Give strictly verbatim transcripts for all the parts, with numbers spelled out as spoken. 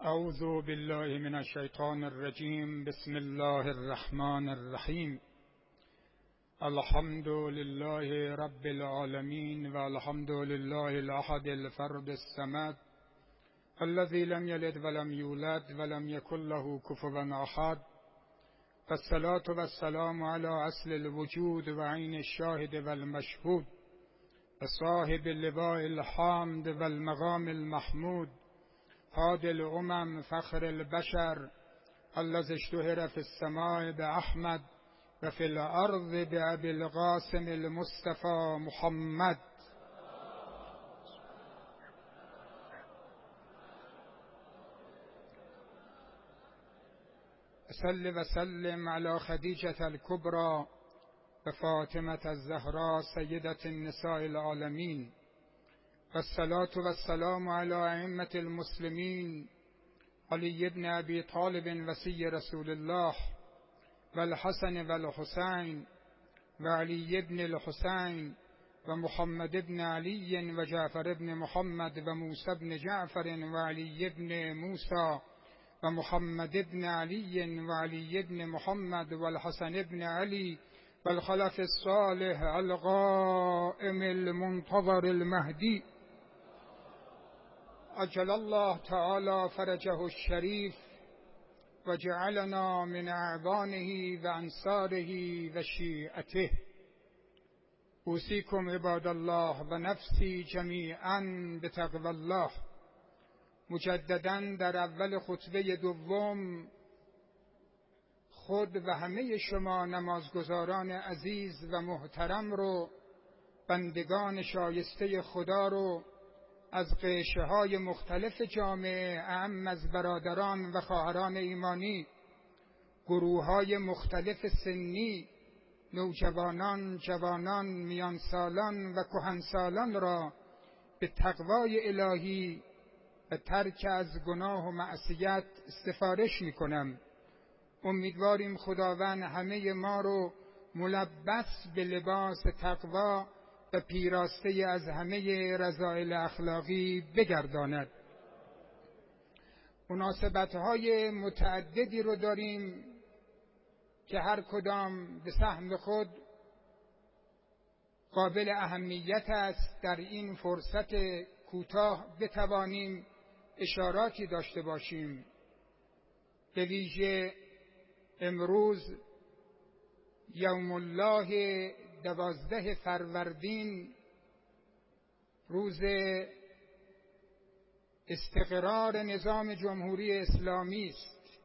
اعوذ بالله من الشیطان الرجیم. بسم الله الرحمن الرحیم. الحمد لله رب العالمین و الحمد لله الاحد الفرد الصمد الذي لم یلد ولم یولد ولم یکن له کفوا احد. والصلاة والسلام على اصل الوجود و عین الشاهد والمشهود و صاحب اللواء الحمد والمقام المحمود هادي الامم فخر البشر الذي اشتهر في السماء باحمد و فی الارض بابي القاسم المصطفى محمد. صل و سلم علی خدیجة الکبری و فاطمة الزهراء سیدة النساء العالمین و الصلاة و السلام علی ائمة المسلمین علی بن ابی طالب وصی رسول الله و الحسن و الحسین و علی بن الحسین و محمد بن علی و جعفر بن محمد و موسی بن جعفر و علی بن موسی و محمد بن علی و علی بن محمد و الحسن بن علی و الخلف الصالح القائم المنتظر المهدی عجل الله تعالی فرجه الشریف و جعلنا من اعوانه و انصاره و شیعته. اوصیکم عباد الله و نفسی جمیعا بتقوی الله. مجددا در اول خطبه دوم خود و همه شما نمازگزاران عزیز و محترم رو، بندگان شایسته خدا رو از قشرهای مختلف جامعه، اعم از برادران و خواهران ایمانی، گروههای مختلف سنی، نوجوانان، جوانان، میانسالان و کهنسالان را به تقوای الهی و ترک از گناه و معصیت سفارش می کنم. امیدواریم خداوند همه ما رو ملبس به لباس تقوا و پیراسته از همه رذائل اخلاقی بگرداند. مناسبت‌های متعددی رو داریم که هر کدام به سهم خود قابل اهمیت است. در این فرصت کوتاه بتوانیم اشاراتی داشته باشیم. به ویژه امروز یوم الله دوازده فروردین، روز استقرار نظام جمهوری اسلامی است.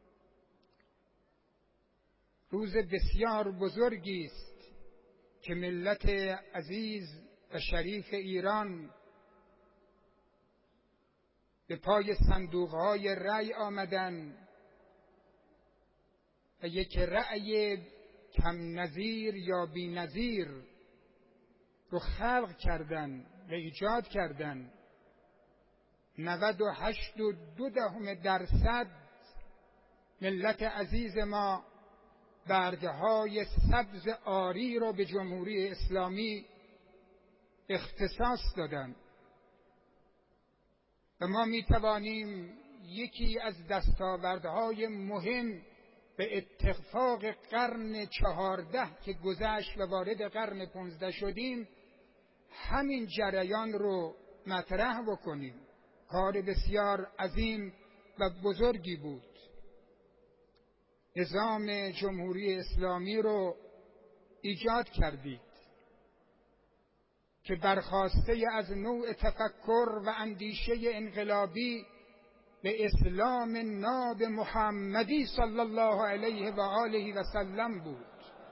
روز بسیار بزرگی است که ملت عزیز و شریف ایران به پای صندوق‌های رأی آمدن و یک رأی کم نظیر یا بی نظیر رو خلق کردن و ایجاد کردن. نود و هشت و دو دهم درصد ملت عزیز ما برگهای سبز آری رو به جمهوری اسلامی اختصاص دادن و ما می توانیم یکی از دستاوردهای مهم به اتفاق قرن چهارده که گذشت و وارد قرن پانزده شدیم همین جریان رو مطرح بکنیم. کار بسیار عظیم و بزرگی بود. نظام جمهوری اسلامی رو ایجاد کردید که برخاسته از نوع تفکر و اندیشه انقلابی به اسلام ناب محمدی صلی الله علیه و آله و سلم بود.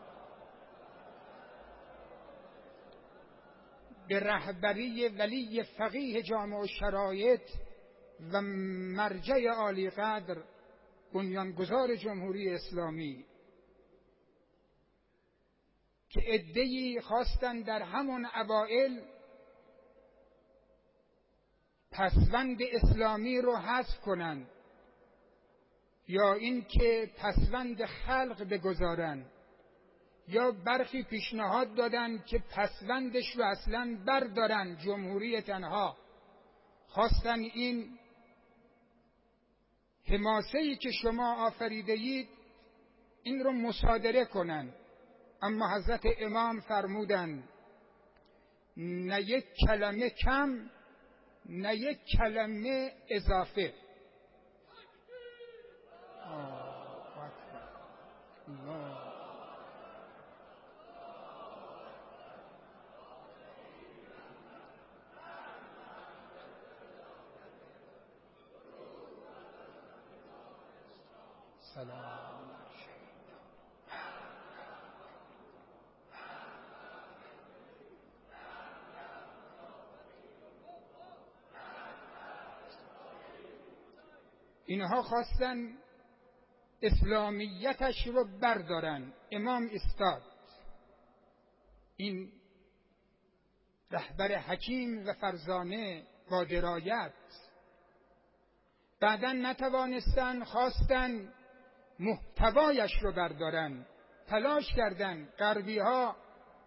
به رهبری ولی فقیه جامع الشرایط و مرجع عالی قدر بنیانگذار جمهوری اسلامی که عده‌ای خواستند در همون اوائل پسوند اسلامی رو حذف کنند یا اینکه پسوند خلق بگذارند، یا برخی پیشنهاد دادند که پسوندش رو اصلاً بردارن، جمهوری تنها. خواستن این حماسه‌ای که شما آفریده اید این رو مصادره کنن. اما حضرت امام فرمودند نه یک کلمه کم نه یک کلمه اضافه. سلام. اینها خواستن اسلامیتش رو بردارن. امام استاد، این رهبر حکیم و فرزانه با درایت، بعداً نتوانستن، خواستن محتوایش رو بردارن، تلاش کردن. غربی ها،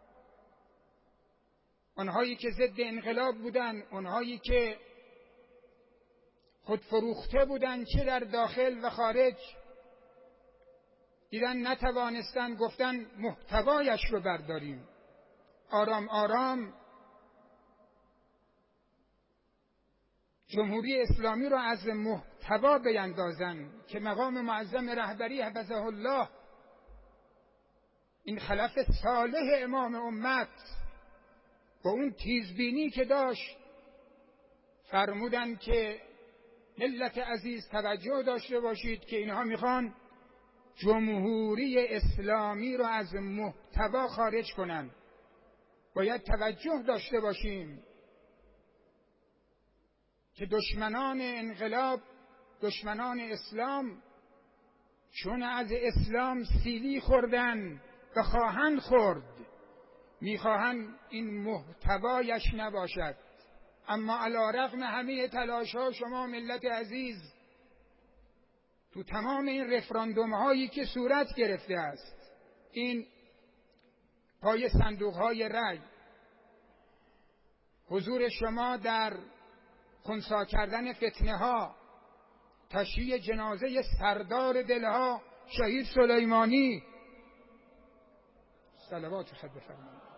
اونهایی که ضد انقلاب بودن، اونهایی که خود فروخته بودن چه در داخل و خارج، دیدن نتوانستن، گفتن محتوایش رو برداریم. آرام آرام جمهوری اسلامی رو از محتوا بیندازن که مقام معظم رهبری حفظه الله، این خلف صالح امام امت، با اون تیزبینی که داشت فرمودن که ملت عزیز توجه داشته باشید که اینها میخوان جمهوری اسلامی رو از محتوا خارج کنن. باید توجه داشته باشیم که دشمنان انقلاب، دشمنان اسلام، چون از اسلام سیلی خوردن و خواهند خورد، میخواهند این محتوایش نباشد. اما علی رغم همه تلاش ها شما ملت عزیز تو تمام این رفراندوم هایی که صورت گرفته است، این پای صندوق های رای، حضور شما در خنثی کردن فتنه ها، تشییع جنازه سردار دلها شهید سلیمانی، صلوات خود بفرمایید،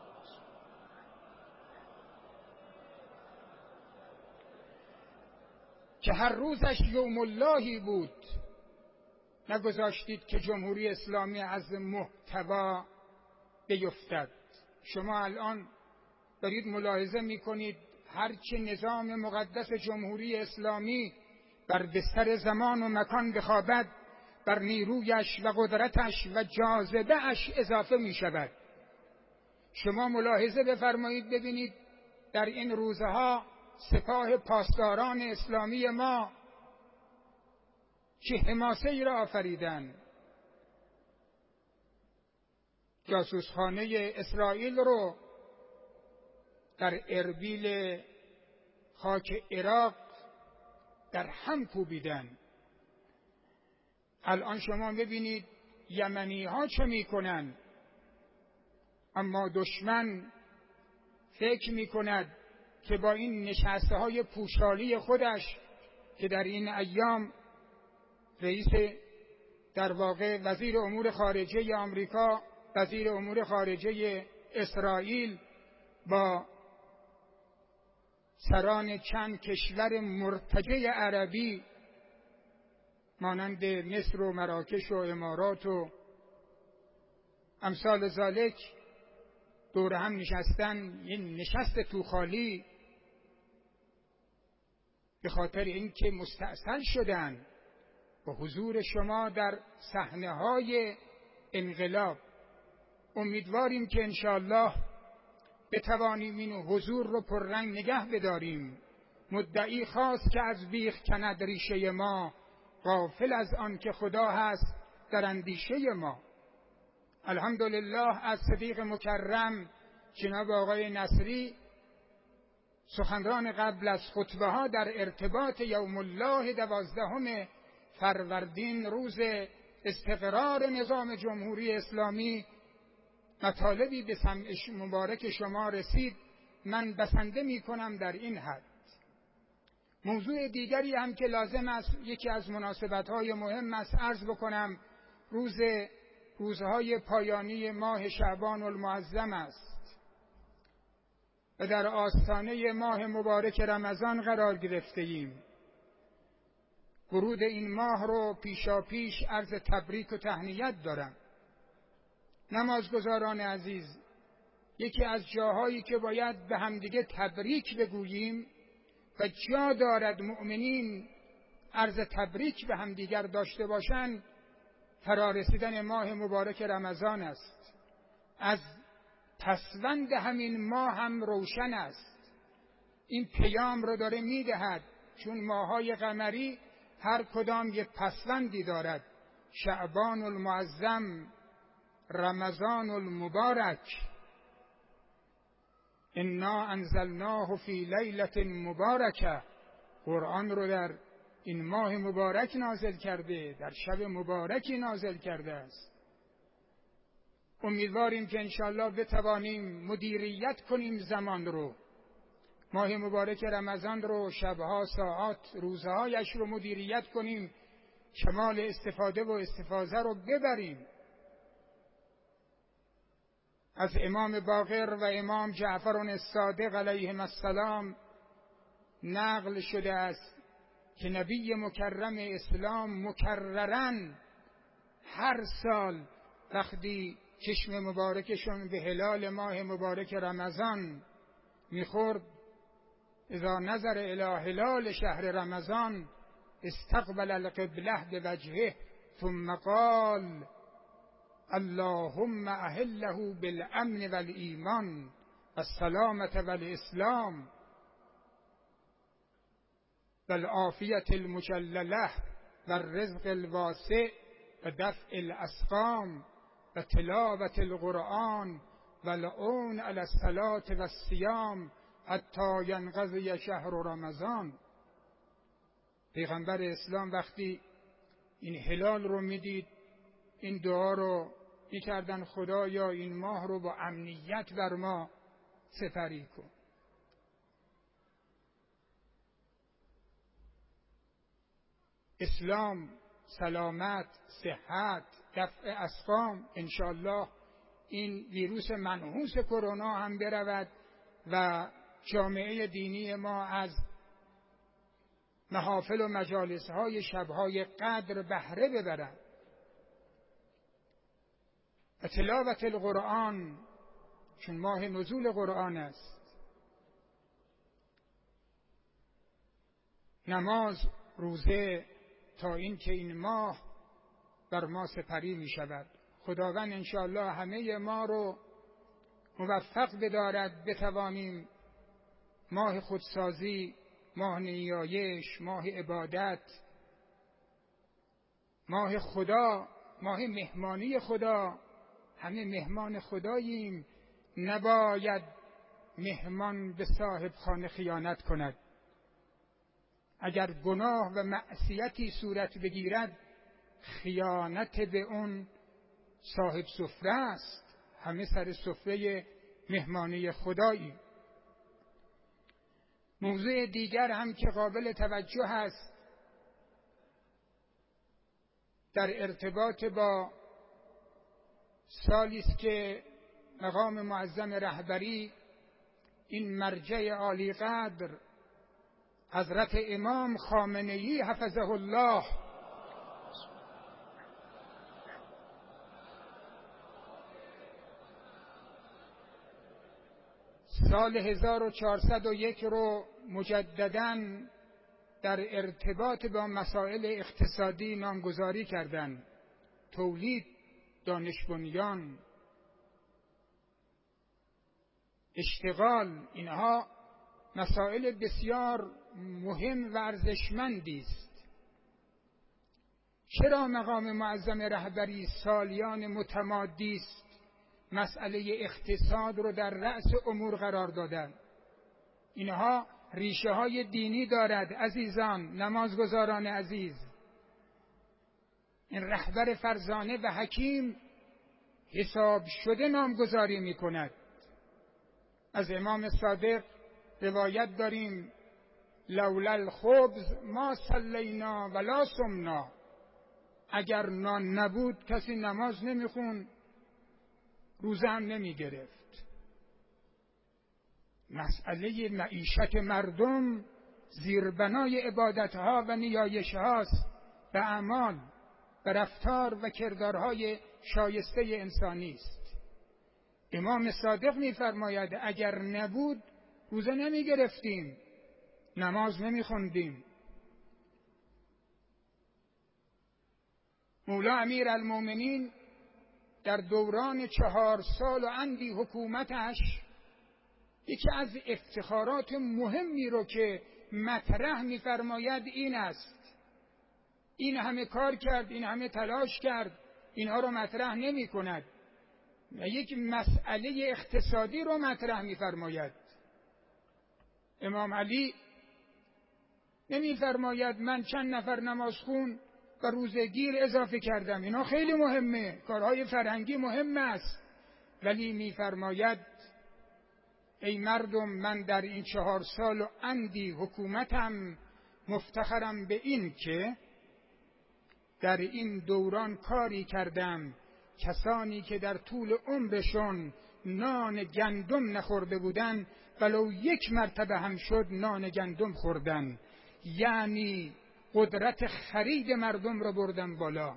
که هر روزش یوم اللهی بود، نگذاشتید که جمهوری اسلامی از محتوا بیفتد. شما الان دارید ملاحظه میکنید هرچه نظام مقدس جمهوری اسلامی بر بستر زمان و مکان بخوابد، بر نیرویش و قدرتش و جاذبه‌اش اضافه می شود. شما ملاحظه بفرمایید ببینید در این روزها سپاه پاسداران اسلامی ما چه حماسه‌ای را آفریدن. جاسوسخانه اسرائیل رو در اربیل خاک عراق در هم کوبیدن. الان شما ببینید یمنی ها چه میکنن، اما دشمن فکر میکند که با این نشسته های پوشالی خودش که در این ایام رئیس، در واقع وزیر امور خارجه آمریکا، وزیر امور خارجه اسرائیل با سران چند کشور مرتجع عربی مانند مصر و مراکش و امارات و امثال ذالک دور هم نشستن، این نشست توخالی به خاطر اینکه مستأصل شدن با حضور شما در صحنه‌های انقلاب. امیدواریم که انشاءالله بتوانیم این حضور رو پررنگ نگه بداریم. مدعی خواست که از بیخ کند ریشه ما، غافل از آن که خدا هست در اندیشه ما. الحمدلله از صدیق مکرم جناب آقای نصری سخنران قبل از خطبه ها در ارتباط یوم الله دوازدهم فروردین، روز استقرار نظام جمهوری اسلامی، مطالبی به سمع مبارک شما رسید. من بسنده می کنم در این حد موضوع دیگری هم که لازم است، یکی از مناسبت‌های مهم است عرض بکنم، روز روزهای پایانی ماه شعبان المعظم است و در آستانه ماه مبارک رمضان قرار گرفته ایم. ورود این ماه رو پیشا پیش عرض تبریک و تهنیت دارم. نمازگزاران عزیز، یکی از جاهایی که باید به همدیگه تبریک بگوییم و جا دارد مؤمنین عرض تبریک به همدیگر داشته باشند، فرارسیدن ماه مبارک رمضان است. از پسوند همین ماه هم روشن است، این پیام رو داره میدهد، چون ماهای قمری هر کدام یک پسوندی دارد. شعبان المعظم، رمضان المبارک، انا انزلناه فی لیلة مبارکه. قرآن رو در این ماه مبارک نازل کرده، در شب مبارکی نازل کرده است. امیدواریم که انشاءالله بتوانیم مدیریت کنیم زمان رو، ماه مبارک رمضان رو، شبها، ساعات، روزهایش رو مدیریت کنیم، کمال استفاده و استفاضه رو ببریم. از امام باقر و امام جعفر الصادق علیهم السلام نقل شده است که نبی مکرم اسلام مکررن هر سال وقتی چشم مبارکشون به هلال ماه مبارک رمضان میخورد، اذا نظر الی هلال شهر رمضان استقبل القبله بوجهه ثم قال اللهم اهله بالامن والایمان والسلامة والاسلام والعافیة المجلله والرزق الواسع ودفع الاسقام وتلاوة القرآن والعون علی الصلاة والصیام حتی ینقضی شهر رمضان. پیغمبر اسلام وقتی این هلال رو میدید، این دعا رو میکردن: خدایا این ماه رو با امنیت بر ما سپری کن. اسلام، سلامت، صحت، دفع اسقام، انشاءالله این ویروس منحوس کرونا هم برود و جامعه دینی ما از محافل و مجالس‌های شب‌های قدر بهره ببرند. و تلاوت القرآن، چون ماه نزول قرآن است، نماز، روزه، تا این که این ماه بر ما سپری می شود. خداوند انشاءالله همه ما رو موفق بدارد بتوانیم ماه خودسازی، ماه نیایش، ماه عبادت، ماه خدا، ماه مهمانی خدا، همه مهمان خداییم، نباید مهمان به صاحب خانه خیانت کند. اگر گناه و معصیتی صورت بگیرد، خیانت به اون صاحب سفره است. همه سر سفره مهمانی خدایی. موضوع دیگر هم که قابل توجه است در ارتباط با سالی است که مقام معظم رهبری، این مرجع عالی قدر حضرت امام خامنه‌ای حفظه الله سال هزار و چهارصد و یک رو مجدداً در ارتباط با مسائل اقتصادی نامگذاری کردند. تولید، دانش بنیان، اشتغال، اینها مسائل بسیار مهم و ارزشمندی است. چرا مقام معظم رهبری سالیان متمادی است مسئله اقتصاد رو در رأس امور قرار دادن؟ اینها ریشه های دینی دارد عزیزان، نمازگزاران عزیز. این رهبر فرزانه و حکیم حساب شده نامگذاری می کند. از امام صادق روایت داریم لولا الخبز ما صلینا ولا صمنا. اگر نان نبود کسی نماز نمیخون، روزه هم نمیگرفت. مسئله معیشت مردم زیربنای عبادتها و نیایشهاست، به اعمال، به رفتار و کردارهای شایسته انسانی است. امام صادق می‌فرماید اگر نبود روزه نمی‌گرفتیم، نماز نمی‌خوندیم. مولا امیرالمومنین در دوران چهار سال و اندی حکومتش یکی از افتخارات مهمی رو که مطرح می‌فرماید این است: این همه کار کرد، این همه تلاش کرد، اینها رو مطرح نمی کند و یک مسئله اقتصادی رو مطرح می فرماید. امام علی نمی فرماید من چند نفر نمازخون و روزگیر اضافه کردم، اینا خیلی مهمه، کارهای فرهنگی مهم است، ولی می فرماید ای مردم، من در این چهار سال و اندی حکومتم مفتخرم به این که در این دوران کاری کردم کسانی که در طول عمرشون نان گندم نخورده بودن ولو یک مرتبه هم شد نان گندم خوردن، یعنی قدرت خرید مردم رو بردن بالا.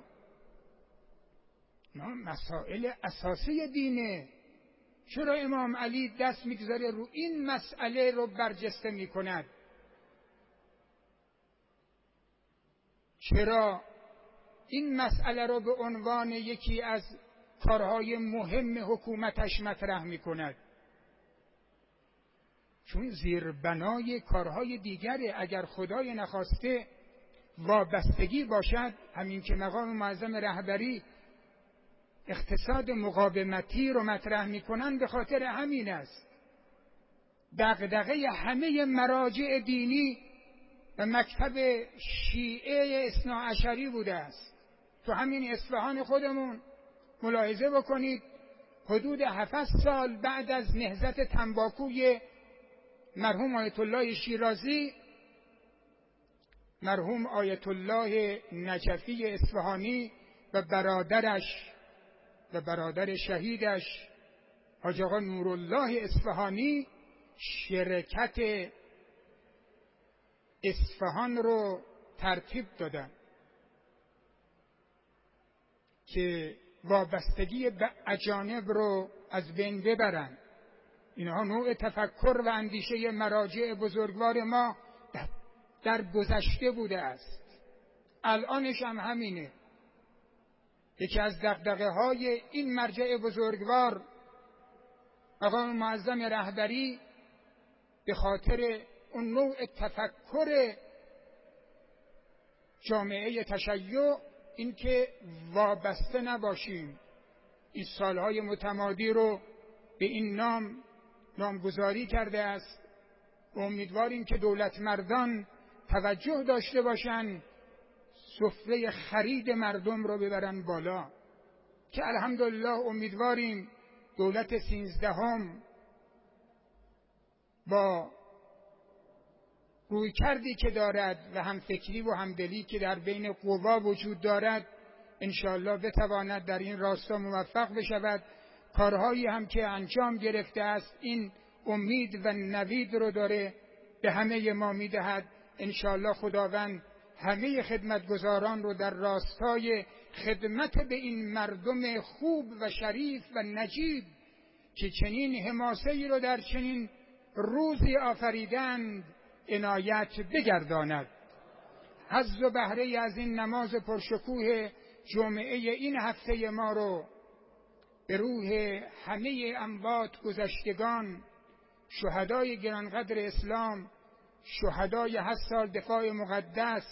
نه مسائل اساسی دینه. چرا امام علی دست میگذاره رو این مسئله رو برجسته میکند؟ چرا این مسئله رو به عنوان یکی از کارهای مهم حکومتش مطرح می کند؟ چون زیربنای کارهای دیگره. اگر خدای نخواسته وابستگی باشد، همین که مقام معظم رهبری اقتصاد مقاومتی رو مطرح می کنند، به خاطر همین است. دغدغه همه مراجع دینی و مکتب شیعه اثناعشری بوده است. تو همین اصفهان خودمون ملاحظه بکنید، حدود هفت سال بعد از نهضت تنباکوی مرحوم آیت الله شیرازی، مرحوم آیت الله نجفی اصفهانی و برادرش و برادر شهیدش حاج آقا نورالله اصفهانی شرکت اصفهان رو ترتیب دادن که وابستگی به اجانب رو از بین ببرن. اینها نوع تفکر و اندیشه مراجع بزرگوار ما در گذشته بوده است، الانش هم همینه. یکی از دغدغه های این مرجع بزرگوار مقام معظم رهبری به خاطر اون نوع تفکر جامعه تشیع این که وابسته نباشیم. این سالهای متمادی رو به این نام نامگذاری کرده است. امیدواریم که دولت مردان توجه داشته باشند، سفره خرید مردم رو ببرن بالا، که الحمدلله امیدواریم دولت سیزدهم با روی کردی که دارد و هم فکری و همدلی که در بین قوا وجود دارد انشاءالله بتواند در این راستا موفق بشود. کارهایی هم که انجام گرفته است این امید و نوید رو داره به همه ما میدهد. انشاءالله خداوند همه خدمتگزاران رو در راستای خدمت به این مردم خوب و شریف و نجیب که چنین حماسه‌ای رو در چنین روزی آفریدند عنایت بگرداند. حظ و بهره از این نماز پرشکوه جمعه این هفته ما رو به روح همه اموات گذشتگان، شهدای گرانقدر اسلام، شهدای هشت سال دفاع مقدس،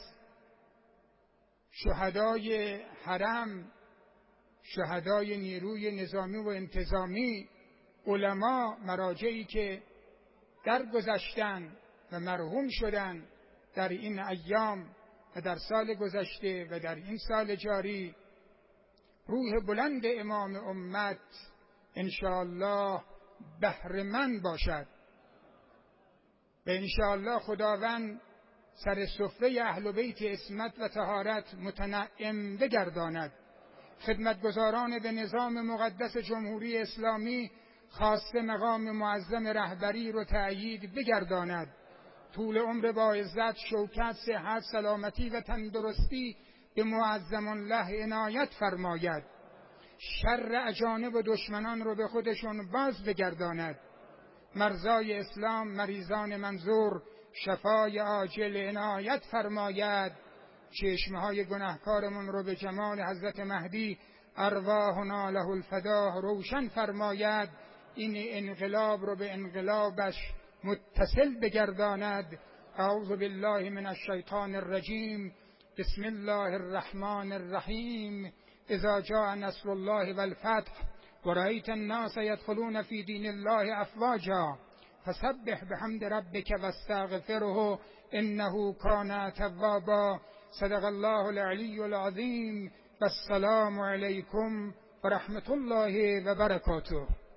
شهدای حرم، شهدای نیروی نظامی و انتظامی، علما، مراجعی که درگذشتند و مرحوم شدند در این ایام و در سال گذشته و در این سال جاری، روح بلند امام امت انشاءالله بهره‌مند باشد و انشاءالله خداوند سر سفره اهل بیت عصمت و طهارت متنعم بگرداند. خدمتگزاران به نظام مقدس جمهوری اسلامی خواسته مقام معظم رهبری رو تأیید بگرداند. طول عمر با عزت، شوکت، صحت، سلامتی و تندرستی به معظم الله عنایت فرماید. شر اجانب و دشمنان رو به خودشون باز بگرداند. مرزای اسلام مریضان منظور شفای عاجل عنایت فرماید. چشمهای گناهکارمون رو به جمال حضرت مهدی ارواحنا له الفداه روشن فرماید. این انقلاب رو به انقلابش متصل بگرداند. اعوذ بالله من الشیطان الرجیم. بسم الله الرحمن الرحیم. اذا جاء نصر الله والفتح ورأیت الناس يدخلون في دین الله افواجا فسبح بحمد ربك واستغفره انه كان توابا. صدق الله العلی العظیم. والسلام علیکم و رحمت الله و برکاته.